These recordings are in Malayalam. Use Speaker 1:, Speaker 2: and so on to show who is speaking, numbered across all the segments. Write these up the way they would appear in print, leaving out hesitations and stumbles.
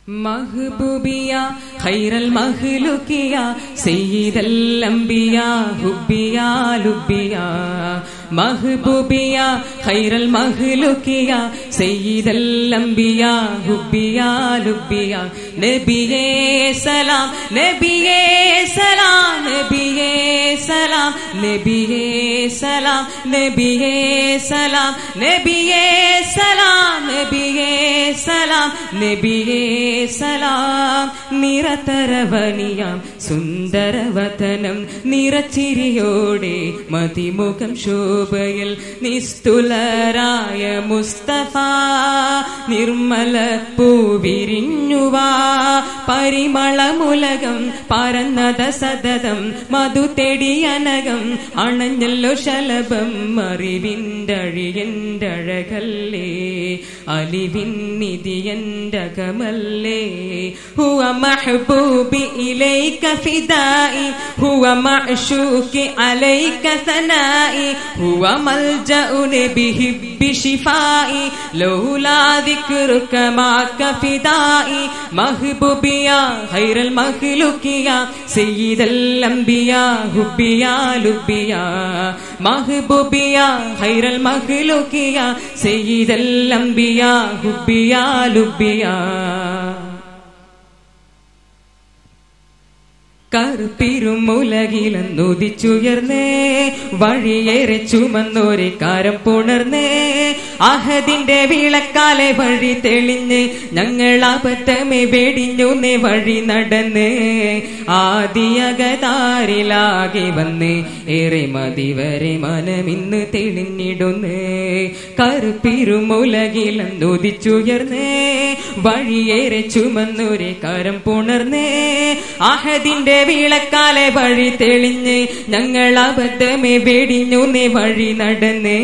Speaker 1: महबूबिया खैरल मखलूकिया सय्यिदल अंबिया हुब्बिया लुब्बिया महबूबिया खैरल मखलूकिया सय्यिदल अंबिया हुब्बिया लुब्बिया नबिये सलाम नबिये सलाम नबिये सलाम नबिये सलाम नबिये सलाम नबिये सलाम नबिये सलाम नबिये സലാം നിറതരവനിയാം സുന്ദരവതനം നിറച്ചിരിയോടെ മതിമുഖം ശോഭയിൽ നിസ്തുലരായ മുസ്തഫ നിർമ്മല പൂവിരിഞ്ഞുവാ പരിമളമുലകം പരന്നത സതതം മധു തെടിയനകം അണഞ്ഞല്ലോ ശലഭം അറിവിൻ്റെ അഴകല്ലേ അലിവിന്നിധിയൻ്റെ കമല്ലേ ഹുവ മഹ്ബൂബി ഇലൈക ഫിദായി ഹുവ മഅ്ശൂഖി അലൈക സനായി ഹുവ മൽജഉനി ബിഹിബ്ബി ശിഫായി ലൗലാ ദിക്റുക മാക ഫിദായി മഹ്ബൂബിയാ ഖൈറൽ മഖ്ലൂഖിയാ സയ്യിദൽ അംബിയാ ഹുബ്ബിയാ ലുബ്ബിയാ മഹ്ബൂബിയാ ഖൈറൽ മഖ്ലൂഖിയാ സയ്യിദൽ അംബിയാ ഹുബ്ബിയാ ലുബ്ബിയാ കറുപ്പിരുമുലകിലെന്നുദിച്ചുയർന്നേ വഴിയേറെ ചുമന്നോരെ കാരം പുണർന്നേ അഹദിന്റെ വിളക്കാലെ വഴി തെളിഞ്ഞ് ഞങ്ങൾ അബദ്ധമേ വെടിഞ്ഞുന്നേ വഴി നടന്ന് ആദിയകതാരിലാകെ വന്ന് ഏറെ മതിവരെ മനമിന്ന് തെളിഞ്ഞിടുന്നേ കറുപ്പിരുമുലകിലെന്നുദിച്ചുയർന്നേ വഴിയേറെ ചുമന്നോരെ കാരം പുണർന്നേ അഹദിന്റെ വിളക്കാലെ വഴി തെളിഞ്ഞ് ഞങ്ങൾ അബദ്ധമേ വെടിഞ്ഞുന്നേ വഴി നടന്നേ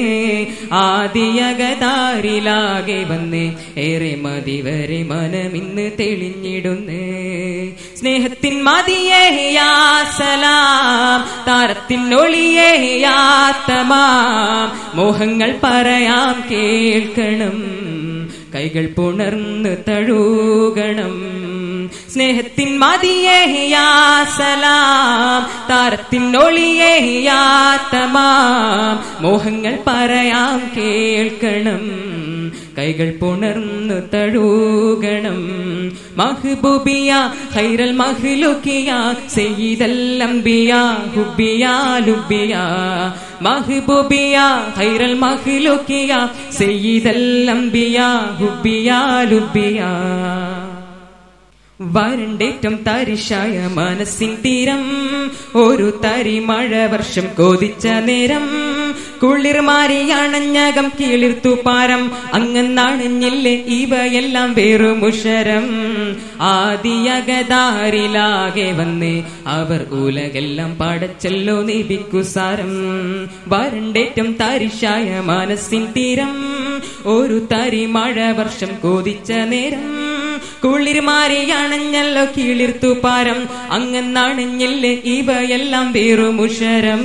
Speaker 1: ആദിയകതാരിലാകെ വന്ന് ഏറെ മതിവരെ മനമിന്ന് തെളിഞ്ഞിടുന്നേ സ്നേഹത്തിൻ മതിയേ യാ സലാം താരത്തിൻ ഒളിയേ യാ തമാം മോഹങ്ങൾ പറയാം കേൾക്കണം കൈകൾ പുണർന്ന് തഴുകണം സ്നേഹത്തിൻ മതിയേ യാ സലാം താരത്തിൻ ഒളിയേ യാ തമാം മോഹങ്ങൾ പറയാം കേൾക്കണം കൈകൾ പുണർന്നു തഴുകണം മഹ്ബൂബിയാ ഖൈറൽ മഖ്ലൂഖിയാ സയ്യിദൽ അംബിയാ ഹുബ്ബിയാ ലുബ്ബിയാ മഹ്ബൂബിയാ ഖൈറൽ മഖ്ലൂഖിയാ സയ്യിദൽ അംബിയാ ഹുബ്ബിയാ ലുബ്ബിയാ വരണ്ടേറ്റം തരിശായ മനസ്സിൻ തീരം ഒരു തരി മഴ വർഷം കൊതിച്ച നേരം കുളിർമാരിയണഞ്ഞകം കിളിർത്തു പാരം അങ്ങനാണഞ്ഞില്ലേ ഇവയെല്ലാം വേറുമുഷരം ആദിയകതാരിലാകെ വന്ന് അവർ ഉലകെല്ലാം പടച്ചല്ലോ നിബിക്കുസാരം വരണ്ടേറ്റം തരിശായ മനസ്സിൻ തീരം ഒരു തരി മഴ വർഷം കൊതിച്ച നേരം കുളിർമാരിയണഞ്ഞല്ലോ കിളിർത്തു പാരം അങ്ങനാണഞ്ഞില്ലേ ഇവയെല്ലാം വേറുമുഷരം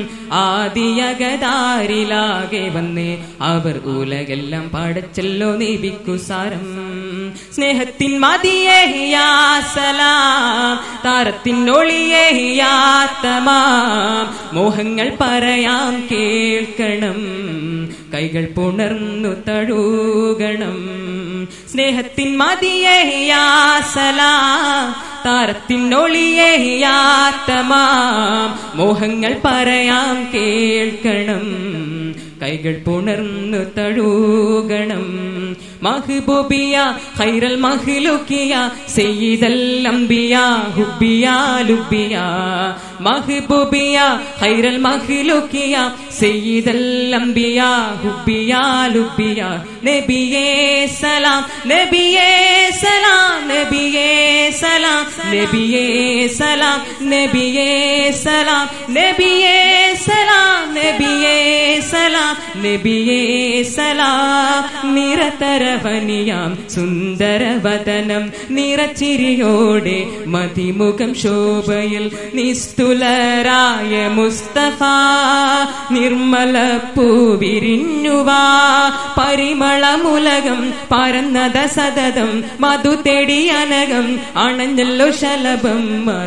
Speaker 1: ആദിയകതാരിലാകെ വന്ന് അവർ ഉലകെല്ലാം പടച്ചല്ലോ നിബിക്കുസാരം സ്നേഹത്തിൻ മതിയേ യാ സലാം താരത്തിൻ ഒളിയേ യാ തമാം മോഹങ്ങൾ പറയാം കേൾക്കണം കൈകൾ പുണർന്നു തഴുകണം സ്നേഹത്തിൻ മതിയേ യാ സലാം താരത്തിൻ ഒളിയേ യാ തമാം മോഹങ്ങൾ പറയാം കേൾക്കണം കൈകൾ പുണർന്നു തഴുകണം മഹ്ബൂബിയാ ഖൈറൽ മഖ്ലൂഖിയാ സയ്യിദൽ അംബിയാ ഹുബ്ബിയാ ലുബ്ബിയാ മഹ്ബൂബിയാ ഖൈറൽ മഖ്ലൂഖിയാ സയ്യിദൽ അംബിയാ ഹുബ്ബിയാ ലുബ്ബിയാ നബിയേ സലാം നബിയേ സലാം നബിയേ സലാം നബിയേ സലാം നബിയേ സലാം നബിയേ സലാം നബിയേ സലാം നബിയേ സലാം നിരതരവനിയാം സുന്ദരവദനം നിറച്ചിരിയോടെ മതിമുഖം ശോഭയിൽ നിസ്തുലരായ മുസ്തഫ നിർമ്മല പൂവിരിഞ്ഞുവാ പരിമളമുലകം പരന്നത സതതം മധു തെടിയനകം അണഞ്ഞല്ലോ ശലഭം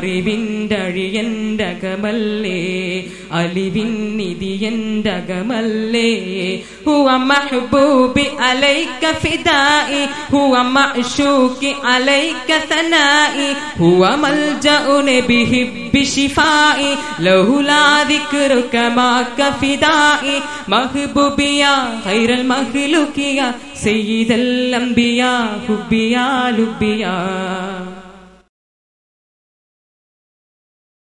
Speaker 1: അറിവിൻ്റഴിയൻ്റകമല്ലേ അലിവിന്നിധിയൻ്റകമല്ലേ ഹുവ മഹ്ബൂബി അലൈക ഫിദാഇ ഹുവ മഅ്ശൂഖി അലൈക തനാഇ ഹുവ മൽജഉനി ബിഹിബ്ബി ശിഫാഇ ലൗലാ ദിക്റുക മാക ഫിദാഇ മഹ്ബൂബിയ ഖൈറൽ മഖ്ലൂഖിയ സയ്യിദൽ അംബിയാ ഹുബ്ബിയാ ലുബ്ബിയാ